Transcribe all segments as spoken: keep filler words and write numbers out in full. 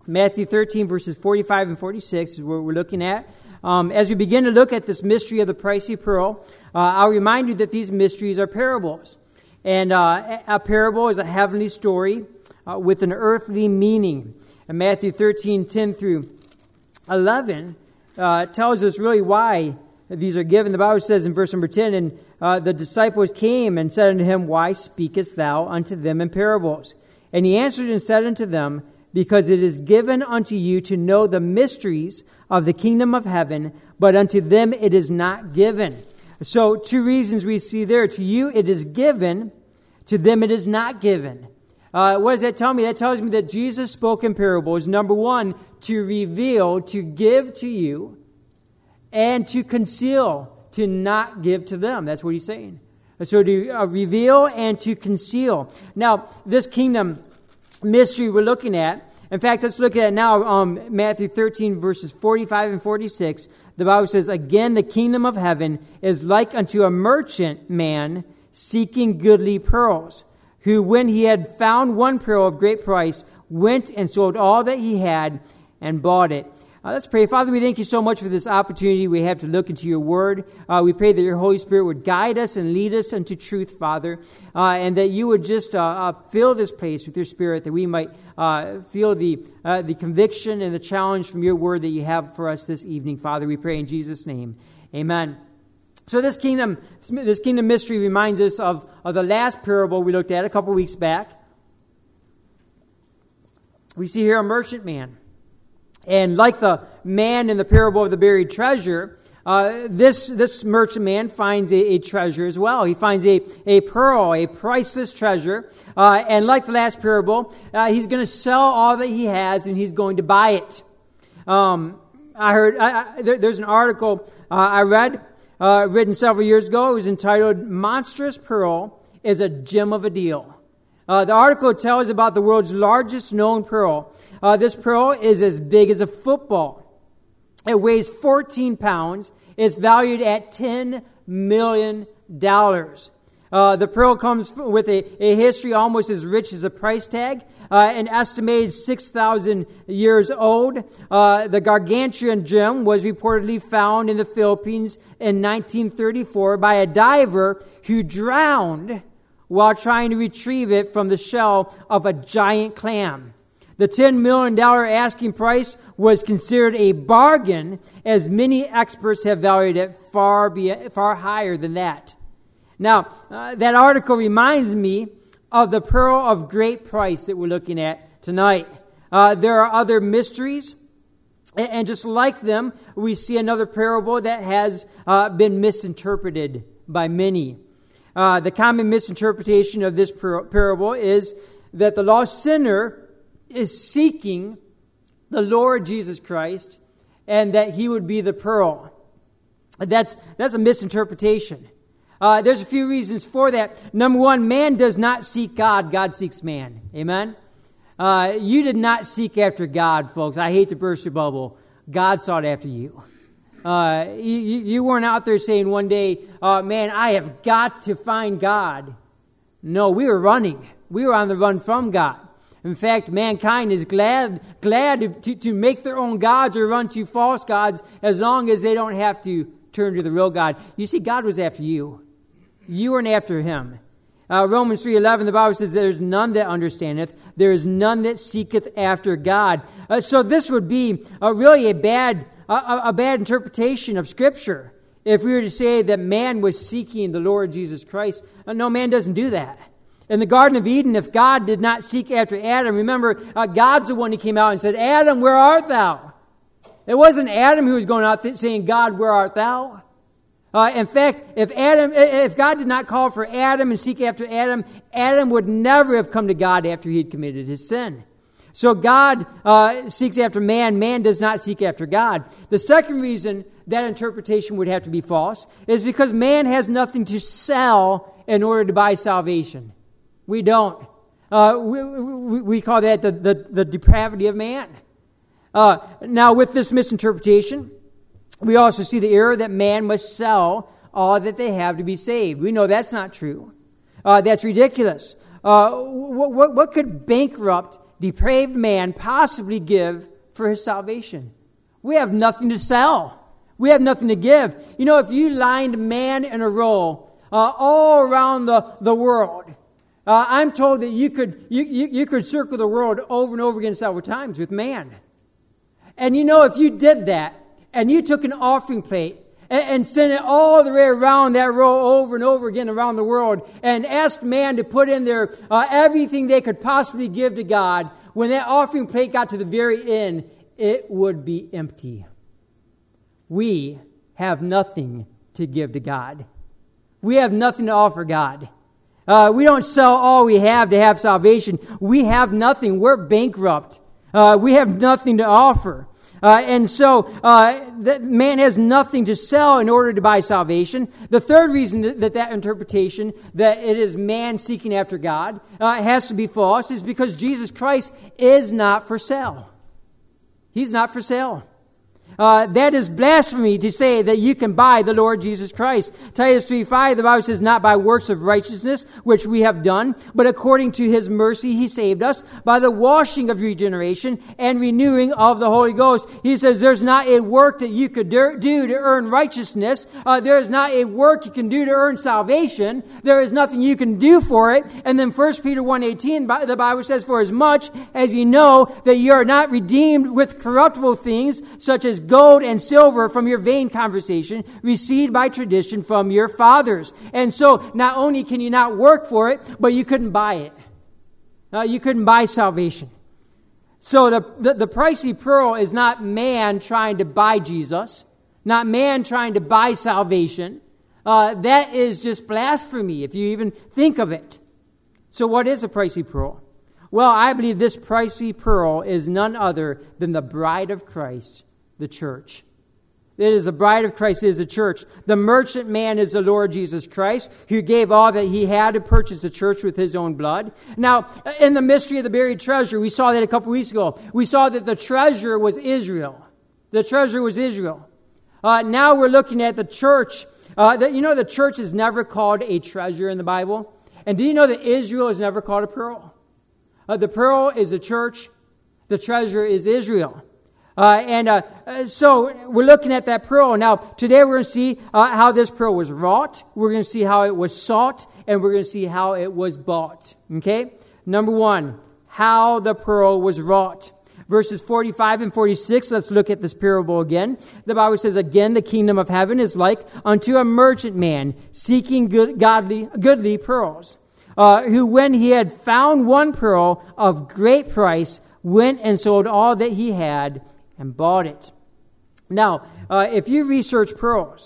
Matthew thirteen, verses forty-five and forty-six is what we're looking at. Um, as we begin to look at this mystery of the pricey pearl, uh, I'll remind you that these mysteries are parables. And uh, a parable is a heavenly story uh, with an earthly meaning. And Matthew thirteen, ten through eleven uh, tells us really why these are given. The Bible says in verse number ten, and uh, the disciples came and said unto him, Why speakest thou unto them in parables? And he answered and said unto them, Because it is given unto you to know the mysteries of the kingdom of heaven, but unto them it is not given. So two reasons we see there. To you it is given, to them it is not given. Uh, what does that tell me? That tells me that Jesus spoke in parables, number one, to reveal, to give to you, and to conceal, to not give to them. That's what he's saying. So to uh, reveal and to conceal. Now, this kingdom mystery we're looking at, in fact, let's look at it now, um, Matthew thirteen, verses forty-five and forty-six. The Bible says, Again, the kingdom of heaven is like unto a merchant man seeking goodly pearls, who, when he had found one pearl of great price, went and sold all that he had and bought it. Uh, let's pray. Father, we thank you so much for this opportunity we have to look into your word. Uh, we pray that your Holy Spirit would guide us and lead us into truth, Father, uh, and that you would just uh, uh, fill this place with your Spirit, that we might uh, feel the uh, the conviction and the challenge from your word that you have for us this evening, Father. We pray in Jesus' name. Amen. So this kingdom, this kingdom mystery reminds us of, of the last parable we looked at a couple weeks back. We see here a merchant man. And like the man in the parable of the buried treasure, uh, this this merchant man finds a, a treasure as well. He finds a, a pearl, a priceless treasure. Uh, and like the last parable, uh, he's going to sell all that he has and he's going to buy it. Um, I heard I, I, there, there's an article uh, I read, uh, written several years ago. It was entitled, Monstrous Pearl is a Gem of a Deal. Uh, the article tells about the world's largest known pearl. Uh, this pearl is as big as a football. It weighs fourteen pounds. It's valued at ten million dollars. Uh, the pearl comes with a, a history almost as rich as a price tag. Uh, an estimated six thousand years old. Uh, the gargantuan gem was reportedly found in the Philippines in nineteen thirty-four by a diver who drowned while trying to retrieve it from the shell of a giant clam. The ten million dollars asking price was considered a bargain, as many experts have valued it far be, far higher than that. Now, uh, that article reminds me of the pearl of great price that we're looking at tonight. Uh, there are other mysteries, and, and just like them, we see another parable that has uh, been misinterpreted by many. Uh, the common misinterpretation of this par- parable is that the lost sinner is seeking the Lord Jesus Christ and that he would be the pearl. That's that's a misinterpretation. Uh, there's a few reasons for that. Number one, man does not seek God. God seeks man. Amen? Uh, you did not seek after God, folks. I hate to burst your bubble. God sought after you. Uh, you, you weren't out there saying one day, uh, man, I have got to find God. No, we were running. We were on the run from God. In fact, mankind is glad glad to, to make their own gods or run to false gods as long as they don't have to turn to the real God. You see, God was after you. You weren't after him. Uh, Romans three eleven, the Bible says, There is none that understandeth, there is none that seeketh after God. Uh, so this would be uh, really a bad, uh, a bad interpretation of Scripture if we were to say that man was seeking the Lord Jesus Christ. Uh, no, man doesn't do that. In the Garden of Eden, if God did not seek after Adam, remember, uh, God's the one who came out and said, Adam, where art thou? It wasn't Adam who was going out th- saying, God, where art thou? Uh, in fact, if Adam, if God did not call for Adam and seek after Adam, Adam would never have come to God after he had committed his sin. So God uh, seeks after man. Man does not seek after God. The second reason that interpretation would have to be false is because man has nothing to sell in order to buy salvation. We don't. Uh, we, we, we call that the, the, the depravity of man. Uh, now, with this misinterpretation, we also see the error that man must sell all that they have to be saved. We know that's not true. Uh, that's ridiculous. Uh, what, what, what could bankrupt depraved man possibly give for his salvation? We have nothing to sell. We have nothing to give. You know, if you lined man in a row uh, all around the, the world, uh, I'm told that you could you, you, you could circle the world over and over again several times with man. And you know, if you did that, and you took an offering plate and, and sent it all the way around that row over and over again around the world, and asked man to put in there uh, everything they could possibly give to God, when that offering plate got to the very end, it would be empty. We have nothing to give to God. We have nothing to offer God. Uh, we don't sell all we have to have salvation. We have nothing. We're bankrupt. Uh, we have nothing to offer. Uh, and so uh, that man has nothing to sell in order to buy salvation. The third reason that that, that interpretation, that it is man seeking after God, uh, has to be false, is because Jesus Christ is not for sale. He's not for sale. Uh, that is blasphemy to say that you can buy the Lord Jesus Christ. Titus three five, the Bible says, not by works of righteousness, which we have done, but according to his mercy he saved us by the washing of regeneration and renewing of the Holy Ghost. He says there's not a work that you could do to earn righteousness. Uh, there is not a work you can do to earn salvation. There is nothing you can do for it. And then First Peter one eighteen, the Bible says, for as much as you know that you are not redeemed with corruptible things, such as gold and silver from your vain conversation, received by tradition from your fathers. And so, not only can you not work for it, but you couldn't buy it. Uh, you couldn't buy salvation. So the, the, the pricey pearl is not man trying to buy Jesus, not man trying to buy salvation. Uh, that is just blasphemy, if you even think of it. So what is a pricey pearl? Well, I believe this pricey pearl is none other than the bride of Christ, the church. It is the bride of Christ, it is the church. The merchant man is the Lord Jesus Christ, who gave all that he had to purchase the church with his own blood. Now, in the mystery of the buried treasure, we saw that a couple weeks ago. We saw that the treasure was Israel. The treasure was Israel. Uh, now we're looking at the church. Uh, that, you know, the church is never called a treasure in the Bible. And do you know that Israel is never called a pearl? Uh, the pearl is the church. The treasure is Israel. Uh, and uh, so we're looking at that pearl. Now, today we're going to see uh, how this pearl was wrought. We're going to see how it was sought. And we're going to see how it was bought. Okay? Number one, how the pearl was wrought. Verses forty-five and forty-six, let's look at this parable again. The Bible says, again, the kingdom of heaven is like unto a merchant man seeking good, godly, goodly pearls, uh, who when he had found one pearl of great price, went and sold all that he had and bought it. Now, uh, if you research pearls,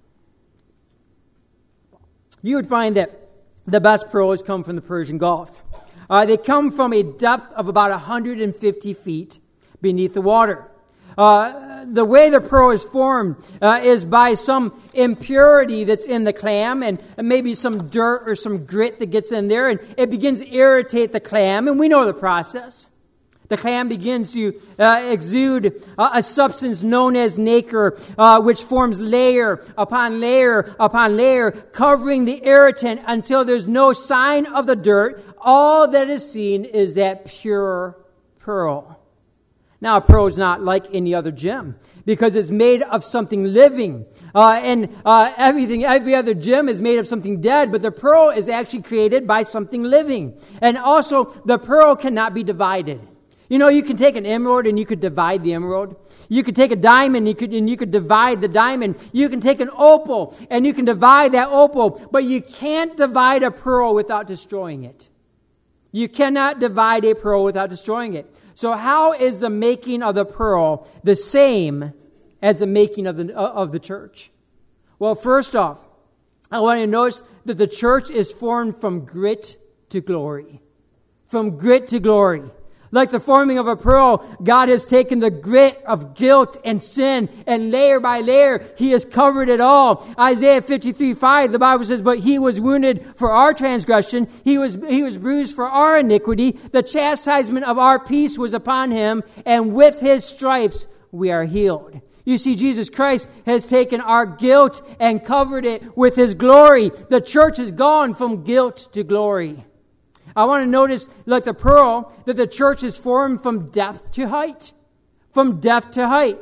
you would find that the best pearls come from the Persian Gulf. Uh, they come from a depth of about one hundred fifty feet beneath the water. Uh, the way the pearl is formed uh, is by some impurity that's in the clam, and maybe some dirt or some grit that gets in there, and it begins to irritate the clam, and we know the process. The clam begins to uh, exude uh, a substance known as nacre, uh, which forms layer upon layer upon layer, covering the irritant until there's no sign of the dirt. All that is seen is that pure pearl. Now, a pearl is not like any other gem because it's made of something living. Uh, and uh, everything, every other gem is made of something dead, but the pearl is actually created by something living. And also, the pearl cannot be divided. You know, you can take an emerald and you could divide the emerald. You could take a diamond and you could, and you could divide the diamond. You can take an opal and you can divide that opal, but you can't divide a pearl without destroying it. You cannot divide a pearl without destroying it. So how is the making of the pearl the same as the making of the, of the church? Well, first off, I want you to notice that the church is formed from grit to glory. From grit to glory. Like the forming of a pearl, God has taken the grit of guilt and sin, and layer by layer, He has covered it all. Isaiah fifty-three five, the Bible says, but He was wounded for our transgression, He was, he was bruised for our iniquity, the chastisement of our peace was upon Him, and with His stripes we are healed. You see, Jesus Christ has taken our guilt and covered it with His glory. The church has gone from guilt to glory. I want to notice, like the pearl, that the church is formed from depth to height. From depth to height.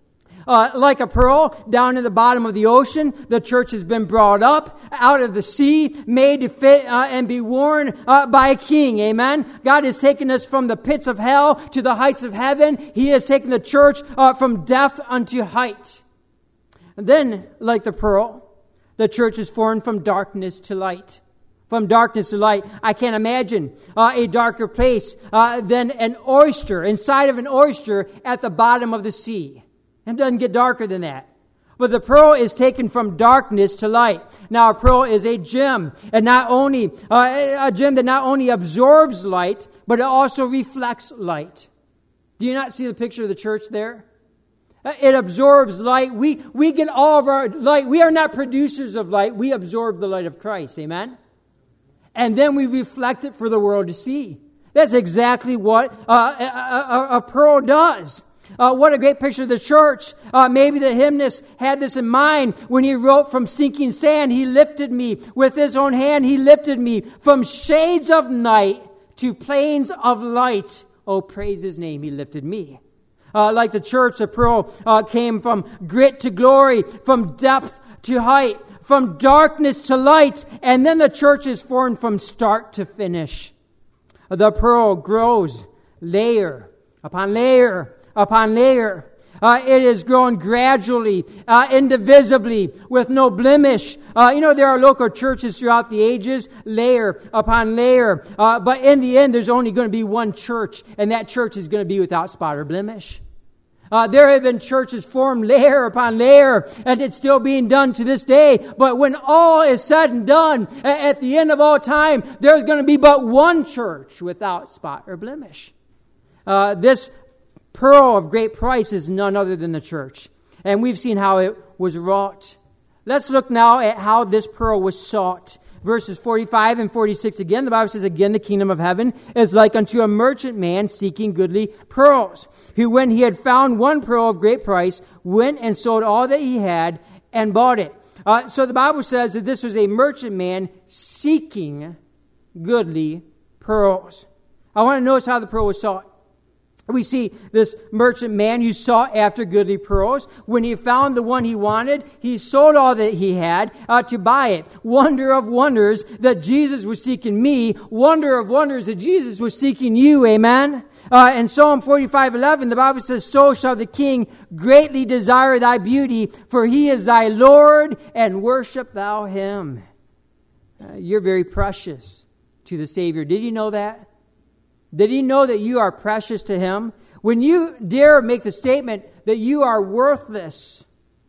Uh, like a pearl down in the bottom of the ocean, the church has been brought up out of the sea, made to fit uh, and be worn uh, by a king. Amen. God has taken us from the pits of hell to the heights of heaven. He has taken the church uh, from depth unto height. And then, like the pearl, the church is formed from darkness to light. From darkness to light. I can't imagine uh, a darker place uh, than an oyster, inside of an oyster at the bottom of the sea. It doesn't get darker than that. But the pearl is taken from darkness to light. Now, a pearl is a gem, and not only uh, a gem that not only absorbs light, but it also reflects light. Do you not see the picture of the church there? It absorbs light. We we get all of our light. We are not producers of light. We absorb the light of Christ. Amen. And then we reflect it for the world to see. That's exactly what uh, a, a, a pearl does. Uh, what a great picture of the church. Uh, maybe the hymnist had this in mind when he wrote, from sinking sand, he lifted me. With his own hand, he lifted me. From shades of night to plains of light. Oh, praise his name, he lifted me. Uh, like the church, the pearl uh, came from grit to glory, from depth to height, from darkness to light. And then the church is formed from start to finish. The pearl grows layer upon layer upon layer. Uh, it is grown gradually, uh, indivisibly, with no blemish. Uh, you know, there are local churches throughout the ages, layer upon layer. Uh, but in the end, there's only going to be one church, and that church is going to be without spot or blemish. Uh, there have been churches formed layer upon layer, and it's still being done to this day. But when all is said and done, at the end of all time, there's going to be but one church without spot or blemish. Uh, this pearl of great price is none other than the church. And we've seen how it was wrought. Let's look now at how this pearl was sought. Verses forty-five and forty-six again, the Bible says, again, the kingdom of heaven is like unto a merchant man seeking goodly pearls, who when he had found one pearl of great price, went and sold all that he had and bought it. Uh, so the Bible says that this was a merchant man seeking goodly pearls. I want to notice how the pearl was sought. We see this merchant man who sought after goodly pearls. When he found the one he wanted, he sold all that he had uh, to buy it. Wonder of wonders that Jesus was seeking me. Wonder of wonders that Jesus was seeking you. Amen? Uh, in Psalm forty-five eleven, the Bible says, so shall the king greatly desire thy beauty, for he is thy Lord, and worship thou him. Uh, you're very precious to the Savior. Did you know that? Did he know that you are precious to him? When you dare make the statement that you are worthless,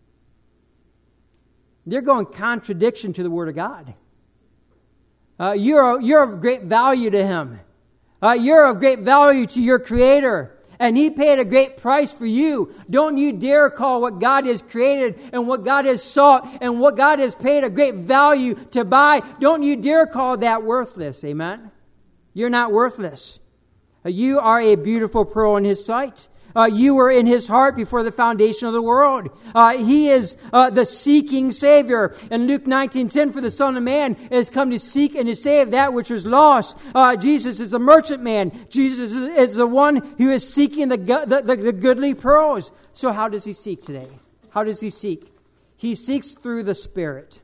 you're going contradiction to the Word of God. Uh, you're, you're of great value to him. Uh, you're of great value to your Creator. And he paid a great price for you. Don't you dare call what God has created and what God has sought and what God has paid a great value to buy. Don't you dare call that worthless. Amen? You're not worthless. You are a beautiful pearl in his sight. Uh, you were in his heart before the foundation of the world. Uh, he is uh, the seeking Savior. In Luke nineteen ten, for the Son of Man has come to seek and to save that which was lost. Uh, Jesus is a merchant man. Jesus is, is the one who is seeking the, the, the, the goodly pearls. So how does he seek today? How does he seek? He seeks through the Spirit.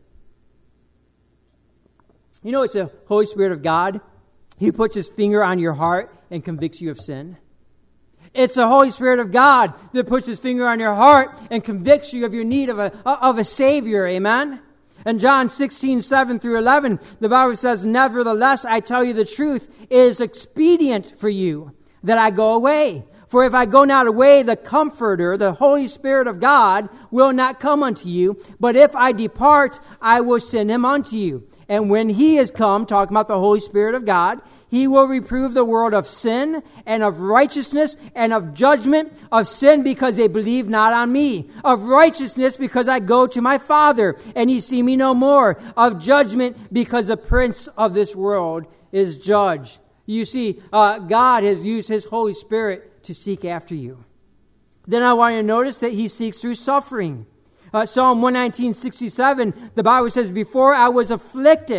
You know, it's the Holy Spirit of God. He puts his finger on your heart and convicts you of sin. It's the Holy Spirit of God that puts his finger on your heart and convicts you of your need of a, of a Savior. Amen? And John sixteen, seven through eleven, the Bible says, nevertheless, I tell you the truth, it is expedient for you that I go away. For if I go not away, the Comforter, the Holy Spirit of God, will not come unto you. But if I depart, I will send him unto you. And when he is come, talking about the Holy Spirit of God, he will reprove the world of sin and of righteousness and of judgment, of sin because they believe not on me, of righteousness because I go to my Father and ye see me no more, of judgment because the prince of this world is judged. You see, uh, God has used his Holy Spirit to seek after you. Then I want you to notice that he seeks through suffering. Uh, Psalm one nineteen, sixty-seven, the Bible says, before I was afflicted,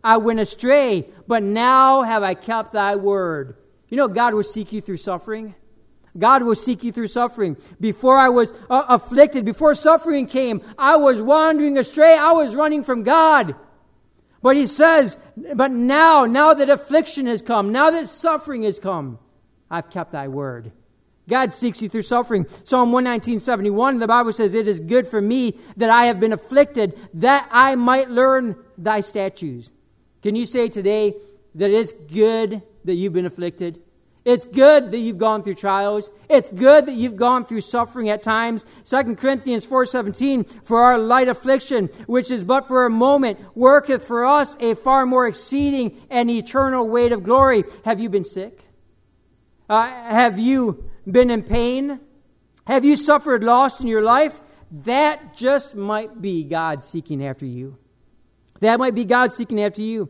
I went astray, but now have I kept thy word. You know, God will seek you through suffering. God will seek you through suffering. Before I was uh, afflicted, before suffering came, I was wandering astray. I was running from God. But he says, but now, now that affliction has come, now that suffering has come, I've kept thy word. God seeks you through suffering. Psalm one nineteen, seventy-one, the Bible says, it is good for me that I have been afflicted, that I might learn thy statutes. Can you say today that it's good that you've been afflicted? It's good that you've gone through trials. It's good that you've gone through suffering at times. Second Corinthians four seventeen, for our light affliction, which is but for a moment, worketh for us a far more exceeding and eternal weight of glory. Have you been sick? Uh, have you been in pain? Have you suffered loss in your life? That just might be God seeking after you. That might be God seeking after you.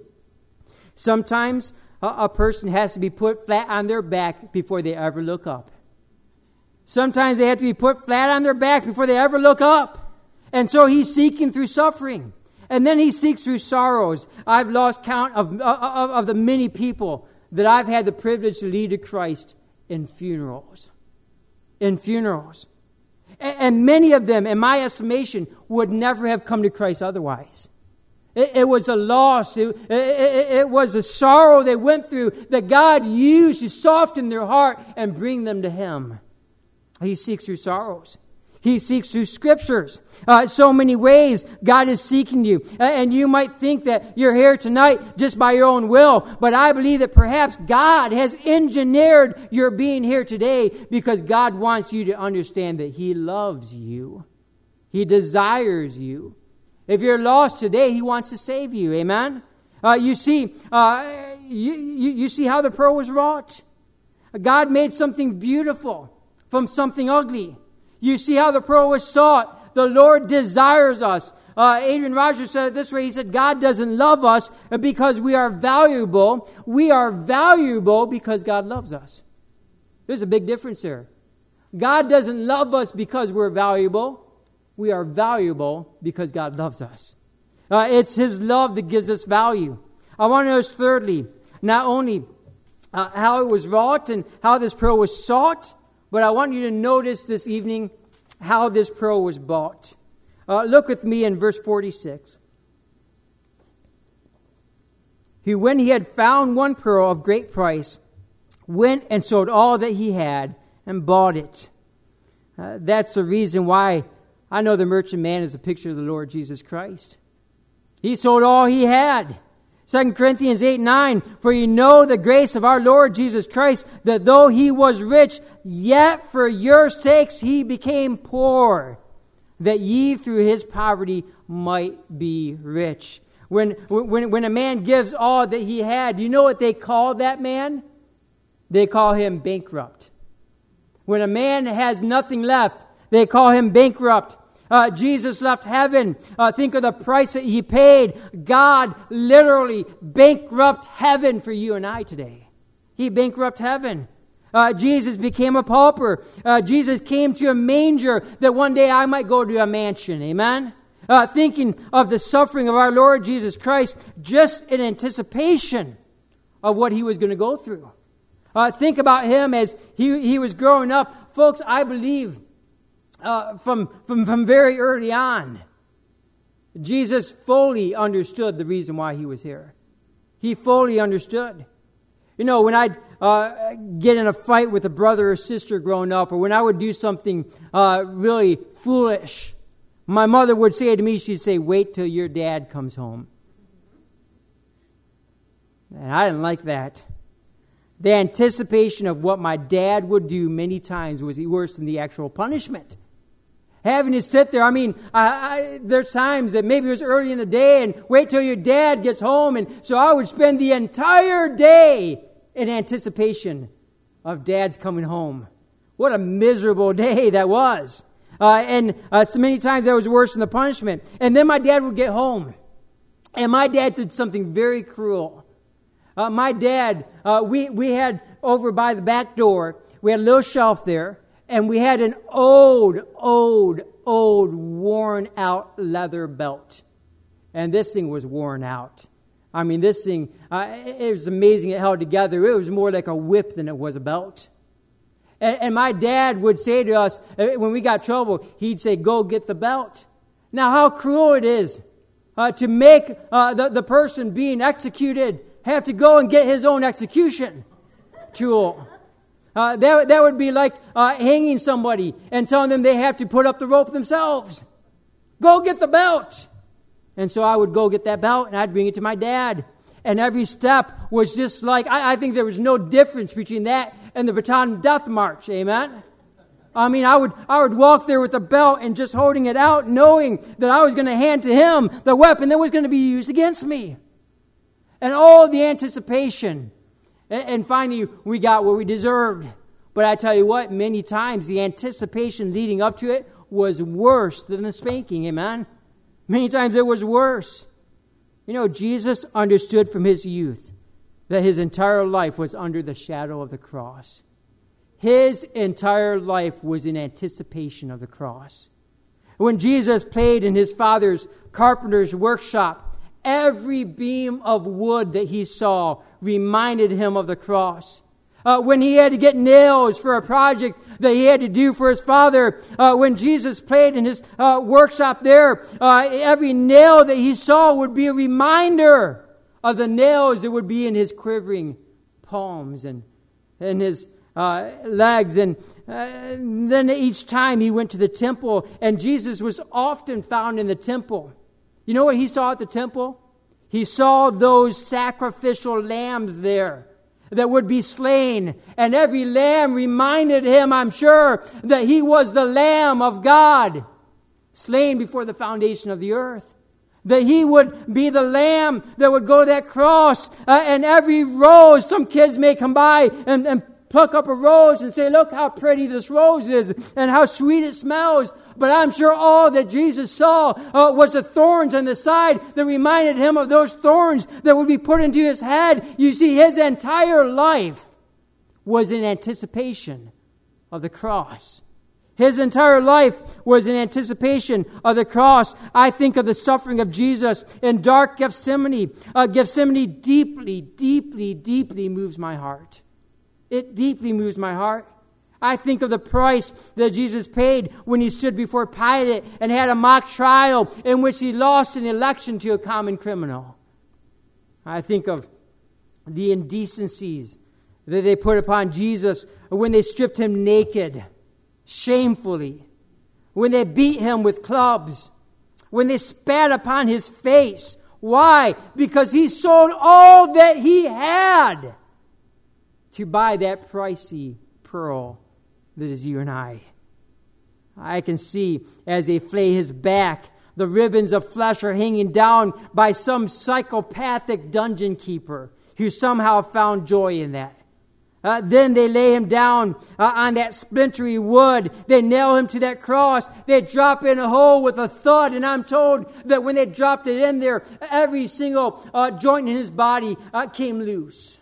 Sometimes a person has to be put flat on their back before they ever look up. Sometimes they have to be put flat on their back before they ever look up. And so he's seeking through suffering. And then he seeks through sorrows. I've lost count of, of, of the many people that I've had the privilege to lead to Christ in funerals. In funerals. And, and many of them, in my estimation, would never have come to Christ otherwise. It, it was a loss. It, it, it was a sorrow they went through that God used to soften their heart and bring them to Him. He seeks through sorrows. He seeks through scriptures. Uh, so many ways God is seeking you. Uh, and you might think that you're here tonight just by your own will. But I believe that perhaps God has engineered your being here today because God wants you to understand that He loves you. He desires you. If you're lost today, He wants to save you. Amen? Uh, you see, uh, you, you, you see how the pearl was wrought? God made something beautiful from something ugly. You see how the pearl was sought. The Lord desires us. Uh, Adrian Rogers said it this way. He said, God doesn't love us because we are valuable. We are valuable because God loves us. There's a big difference there. God doesn't love us because we're valuable. We are valuable because God loves us. Uh, it's His love that gives us value. I want to notice thirdly, not only uh, how it was wrought and how this pearl was sought, but I want you to notice this evening how this pearl was bought. Uh, look with me in verse forty-six. He, when he had found one pearl of great price, went and sold all that he had and bought it. Uh, that's the reason why I know the merchant man is a picture of the Lord Jesus Christ. He sold all he had. Second Corinthians eight nine, for you know the grace of our Lord Jesus Christ, that though He was rich, yet for your sakes He became poor, that ye through His poverty might be rich. When, when, when a man gives all that he had, you know what they call that man? They call him bankrupt. When a man has nothing left, they call him bankrupt. Uh, Jesus left heaven. Uh, think of the price that He paid. God literally bankrupt heaven for you and I today. He bankrupt heaven. Uh, Jesus became a pauper. Uh, Jesus came to a manger that one day I might go to a mansion. Amen? Uh, thinking of the suffering of our Lord Jesus Christ just in anticipation of what He was going to go through. Uh, think about Him as he, he was growing up. Folks, I believe Uh, from, from, from very early on, Jesus fully understood the reason why He was here. He fully understood. You know, when I'd uh, get in a fight with a brother or sister growing up, or when I would do something uh, really foolish, my mother would say to me, she'd say, wait till your dad comes home. And I didn't like that. The anticipation of what my dad would do many times was worse than the actual punishment. Having to sit there, I mean, I, I, there's times that maybe it was early in the day and wait till your dad gets home. And so I would spend the entire day in anticipation of dad's coming home. What a miserable day that was. Uh, and uh, so many times that was worse than the punishment. And then my dad would get home. And my dad did something very cruel. Uh, my dad, uh, we, we had over by the back door, we had a little shelf there. And we had an old, old, old, worn-out leather belt. And this thing was worn out. I mean, this thing, uh, it was amazing it held together. It was more like a whip than it was a belt. And, and my dad would say to us, when we got trouble, he'd say, go get the belt. Now, how cruel it is uh, to make uh, the, the person being executed have to go and get his own execution tool. Uh, that, that would be like uh, hanging somebody and telling them they have to put up the rope themselves. Go get the belt. And so I would go get that belt and I'd bring it to my dad. And every step was just like, I, I think there was no difference between that and the baton death march. Amen? I mean, I would I would walk there with a belt and just holding it out, knowing that I was going to hand to him the weapon that was going to be used against me. And all the anticipation. And, and finally, we got what we deserved. But I tell you what, many times the anticipation leading up to it was worse than the spanking. Amen? Many times it was worse. You know, Jesus understood from his youth that his entire life was under the shadow of the cross. His entire life was in anticipation of the cross. When Jesus played in his father's carpenter's workshop, every beam of wood that he saw reminded him of the cross. Uh, when he had to get nails for a project that he had to do for his father, uh, when Jesus played in his uh, workshop there, uh, every nail that he saw would be a reminder of the nails that would be in his quivering palms and in his uh, legs. And uh, then each time he went to the temple, and Jesus was often found in the temple. You know what he saw at the temple? He saw those sacrificial lambs there that would be slain. And every lamb reminded him, I'm sure, that he was the Lamb of God, slain before the foundation of the earth. That he would be the lamb that would go to that cross. Uh, and every rose, some kids may come by and, and pluck up a rose and say, look how pretty this rose is and how sweet it smells. But I'm sure all that Jesus saw uh, was the thorns on the side that reminded him of those thorns that would be put into his head. You see, his entire life was in anticipation of the cross. His entire life was in anticipation of the cross. I think of the suffering of Jesus in dark Gethsemane. Uh, Gethsemane deeply, deeply, deeply moves my heart. It deeply moves my heart. I think of the price that Jesus paid when he stood before Pilate and had a mock trial in which he lost an election to a common criminal. I think of the indecencies that they put upon Jesus when they stripped him naked, shamefully, when they beat him with clubs, when they spat upon his face. Why? Because he sold all that he had to buy that pricey pearl that is you and I. I can see as they flay his back, the ribbons of flesh are hanging down by some psychopathic dungeon keeper who somehow found joy in that. Uh, then they lay him down uh, on that splintery wood. They nail him to that cross. They drop in a hole with a thud. And I'm told that when they dropped it in there, every single uh, joint in his body uh, came loose.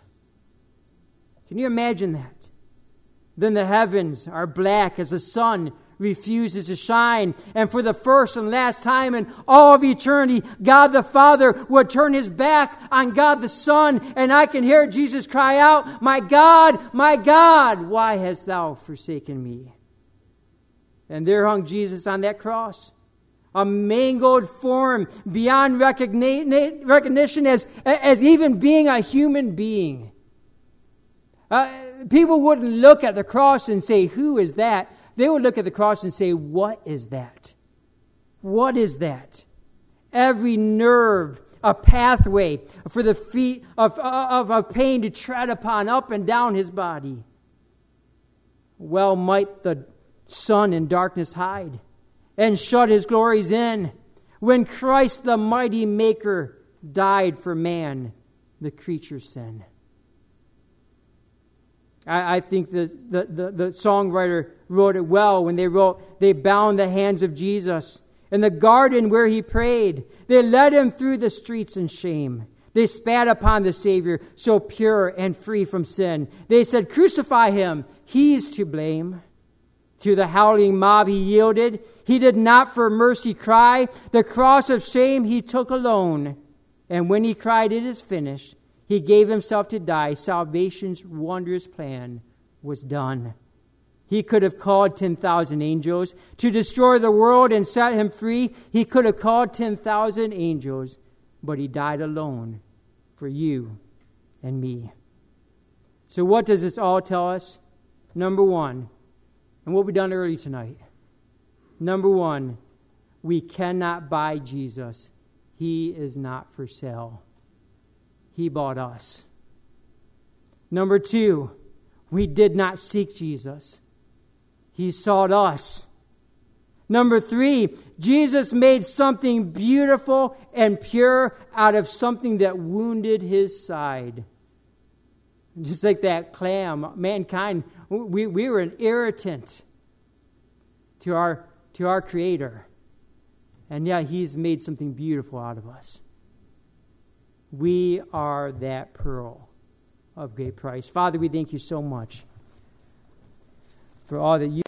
Can you imagine that? Then the heavens are black as the sun refuses to shine. And for the first and last time in all of eternity, God the Father would turn his back on God the Son. And I can hear Jesus cry out, my God, my God, why hast thou forsaken me? And there hung Jesus on that cross, a mangled form beyond recogni- recognition as, as even being a human being. Uh, people wouldn't look at the cross and say, who is that? They would look at the cross and say, what is that? What is that? Every nerve, a pathway for the feet of, of, of pain to tread upon up and down his body. Well might the sun in darkness hide and shut his glories in when Christ the mighty Maker died for man, the creature's sin. I, I think the, the, the, the songwriter wrote it well when they wrote, they bound the hands of Jesus in the garden where he prayed. They led him through the streets in shame. They spat upon the Savior, so pure and free from sin. They said, crucify him, he's to blame. To the howling mob he yielded. He did not for mercy cry. The cross of shame he took alone. And when he cried, "It is finished," he gave himself to die. Salvation's wondrous plan was done. He could have called ten thousand angels to destroy the world and set him free. He could have called ten thousand angels, but he died alone for you and me. So what does this all tell us? Number one, and we'll be done early tonight. Number one, we cannot buy Jesus. He is not for sale. He bought us. Number two, we did not seek Jesus. He sought us. Number three, Jesus made something beautiful and pure out of something that wounded his side. Just like that clam, mankind, we, we were an irritant to our, to our Creator. And yet he's made something beautiful out of us. We are that pearl of great price. Father, we thank you so much for all that you